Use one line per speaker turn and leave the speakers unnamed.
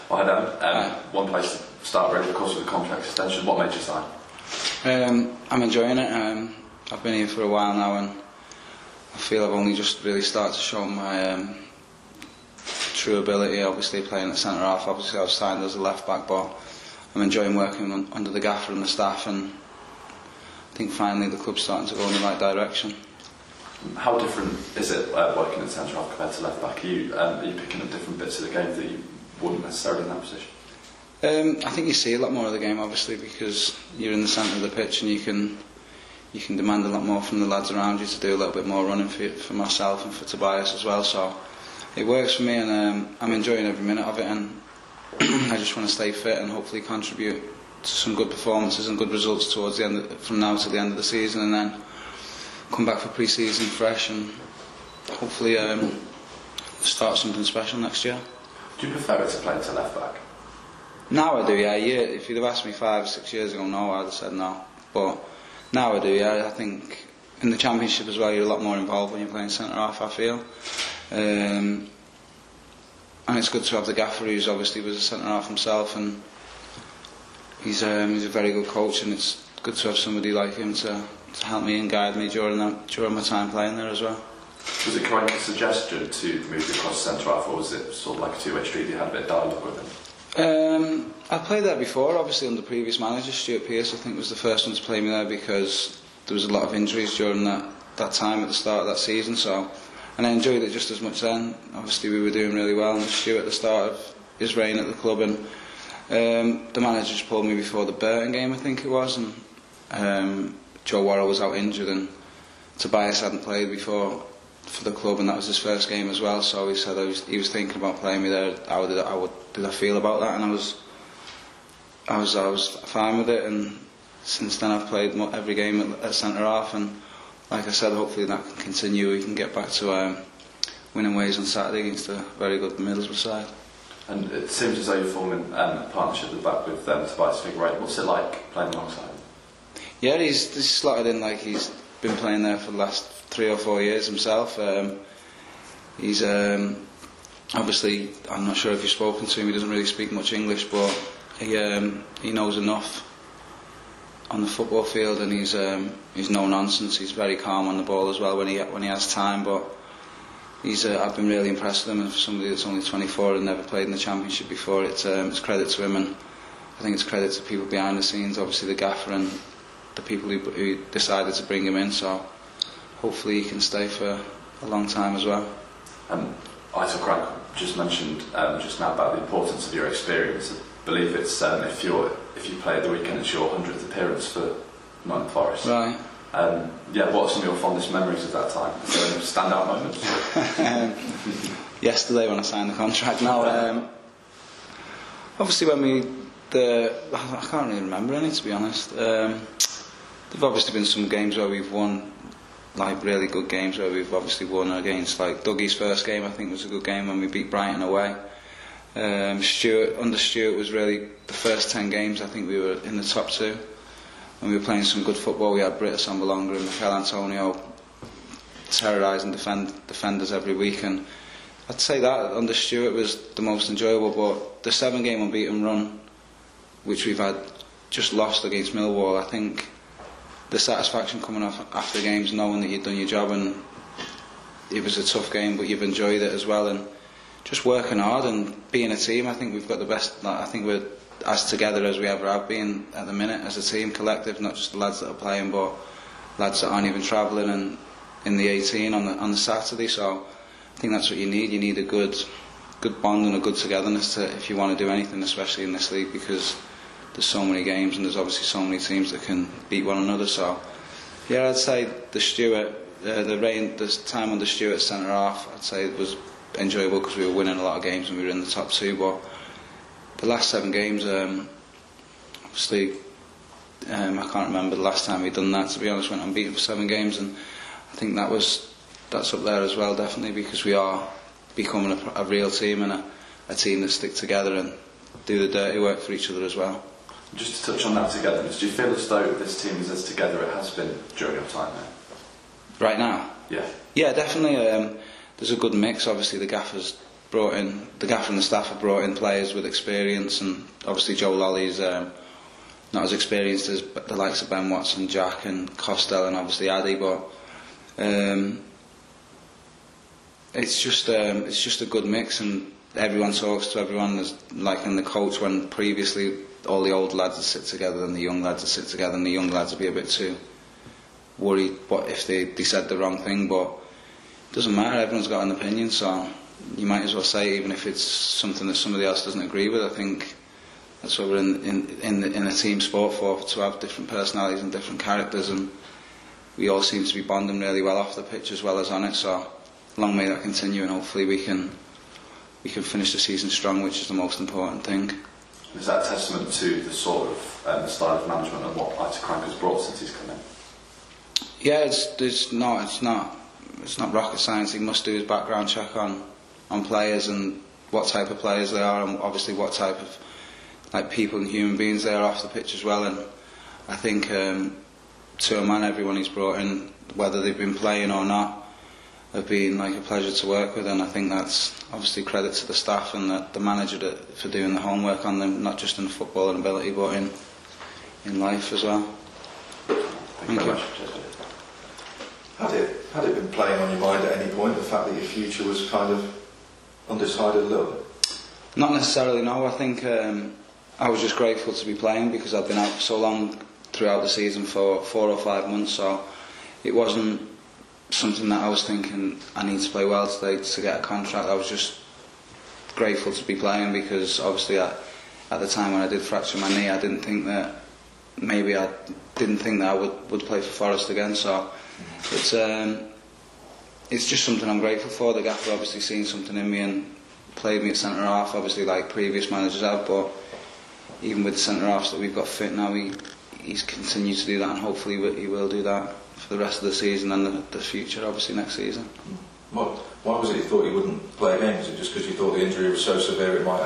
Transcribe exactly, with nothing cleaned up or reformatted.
Well, I know. Um, one place to start really, of course, with the contract extension. What made you sign?
Um, I'm enjoying it. Um, I've been here for a while now, and I feel I've only just really started to show my um, true ability. Obviously, playing at centre half. Obviously, I was signed as a left back, but I'm enjoying working on, under the gaffer and the staff, and I think finally the club's starting to go in the right direction.
How different is it uh, working at centre half compared to left back? Are you, um, are you picking up different bits of the game that you wouldn't necessarily in that position?
Um, I think you see a lot more of the game, obviously, because you're in the centre of the pitch and you can you can demand a lot more from the lads around you to do a little bit more running for, for myself and for Tobias as well. So it works for me, and um, I'm enjoying every minute of it, and I just want to stay fit and hopefully contribute to some good performances and good results towards the end of, from now to the end of the season, and then come back for pre-season fresh and hopefully um, start something special next year.
Do you prefer it to play to left back?
Now I do, yeah. yeah. If you'd have asked me five or six years ago, no, I'd have said no. But now I do, yeah. I think in the Championship as well, you're a lot more involved when you're playing centre half, I feel. Um, and it's good to have the gaffer, who's obviously was a centre half himself, and he's um, he's a very good coach, and it's good to have somebody like him to, to help me and guide me during that, during my time playing there as well.
Was it quite a suggestion to move you across centre half, or was it sort of like a two-way street? You had a bit of dialogue with him?
Um, I played there before, obviously under previous manager Stuart Pearce. I think was the first one to play me there because there was a lot of injuries during that, that time at the start of that season. So, and I enjoyed it just as much then. Obviously we were doing really well under Stuart at the start of his reign at the club, and um, the manager just pulled me before the Burton game, I think it was, and um, Joe Worrell was out injured, and Tobias hadn't played before for the club, and that was his first game as well. So he said I was, he was thinking about playing me there. How did I, how did I feel about that? And I was, I was, I was fine with it. And since then, I've played every game at, at centre half. And like I said, hopefully that can continue. We can get back to um, winning ways on Saturday against a very good Middlesbrough side.
And it seems as though you're forming um, a partnership at the back with um, Tobias Figueiredo. What's it like playing alongside him?
Yeah, he's, he's slotted in like he's been playing there for the last three or four years himself. Um, he's um, obviously, I'm not sure if you've spoken to him, he doesn't really speak much English, but he um, he knows enough on the football field, and he's um, he's no nonsense. He's very calm on the ball as well when he when he has time. But he's uh, I've been really impressed with him, and for somebody that's only twenty-four and never played in the Championship before, it's um, it's credit to him, and I think it's credit to people behind the scenes, obviously the gaffer and the people who, who decided to bring him in. So hopefully he can stay for a long time as well.
Um, Aitor Crank just mentioned um, just now about the importance of your experience. I believe it's um, if you're if you play at the weekend, it's your hundredth appearance for Nottingham Forest.
Right.
Um, yeah. What are some of your fondest memories of that time? Is there any standout moments?
um, yesterday when I signed the contract. Now, um, obviously when we the I can't really remember any, to be honest. Um, there've obviously been some games where we've won, like really good games where we've obviously won against, like Dougie's first game I think was a good game when we beat Brighton away. Um, Stuart, under Stuart was really the first ten games I think we were in the top two, and we were playing some good football. We had Britta Sambalonga and Mikel Antonio terrorising defend, defenders every week, and I'd say that under Stuart was the most enjoyable. But the seven game unbeaten run which we've had, just lost against Millwall, I think the satisfaction coming off after games, knowing that you've done your job, and it was a tough game but you've enjoyed it as well, and just working hard and being a team. I think we've got the best, I think we're as together as we ever have been at the minute as a team collective, not just the lads that are playing but lads that aren't even travelling and in the eighteen on the, on the Saturday. So I think that's what you need. You need a good good bond and a good togetherness to, if you want to do anything, especially in this league, because there's so many games and there's obviously so many teams that can beat one another. So yeah, I'd say the Stuart, uh, the reign, the time under Stuart centre half, I'd say it was enjoyable because we were winning a lot of games and we were in the top two. But the last seven games, um, obviously, um, I can't remember the last time we'd done that. To be honest, went unbeaten for seven games, and I think that was that's up there as well, definitely, because we are becoming a, a real team and a, a team that stick together and do the dirty work for each other as well.
Just to touch on that togetherness, do you feel as though this team is as together it has been during your time there?
Right now?
Yeah.
Yeah, definitely. Um, there's a good mix. Obviously, the gaffer's brought in, the gaffer and the staff have brought in players with experience, and obviously Joe Lolly's um, not as experienced as the likes of Ben Watson, Jack and Costello and obviously Addy, but um, it's just um, it's just a good mix, and everyone talks to everyone. There's, like in the coach, when previously all the old lads would sit together and the young lads would sit together, and the young lads would be a bit too worried what if they, they said the wrong thing, but it doesn't matter, everyone's got an opinion, so you might as well say, even if it's something that somebody else doesn't agree with. I think that's what we're in in, in, the, in a team sport for, to have different personalities and different characters, and we all seem to be bonding really well off the pitch as well as on it, so long may that continue, and hopefully we can we can finish the season strong, which is the most important thing.
Is that a testament to the sort of um, style of management and what Aitor Crank has brought since he's come in?
Yeah, it's, it's not it's not it's not rocket science. He must do his background check on on players and what type of players they are, and obviously what type of like people and human beings they are off the pitch as well. And I think um, to a man, everyone he's brought in, whether they've been playing or not, have been like a pleasure to work with, and I think that's obviously credit to the staff and the, the manager to, for doing the homework on them, not just in football and ability, but in in life as well.
Thank,
Thank
you
you.
very much.
Had it, had it been playing on your mind at any point, the fact that your future was kind of undecided a little bit?
Not necessarily, no. I think um, I was just grateful to be playing, because I've been out for so long throughout the season, for four or five months, so it wasn't something that I was thinking I need to play well today to get a contract. I was just grateful to be playing, because obviously I, at the time when I did fracture my knee, I didn't think that maybe I didn't think that I would, would play for Forest again, so it's um, it's just something I'm grateful for. The gaffer obviously seen something in me and played me at centre half, obviously like previous managers have, but even with the centre halves that we've got fit now, he he's continued to do that, and hopefully he will do that for the rest of the season and the, the future, obviously next season.
What, why was it you thought you wouldn't play again? Was it just because you thought the injury was so severe it might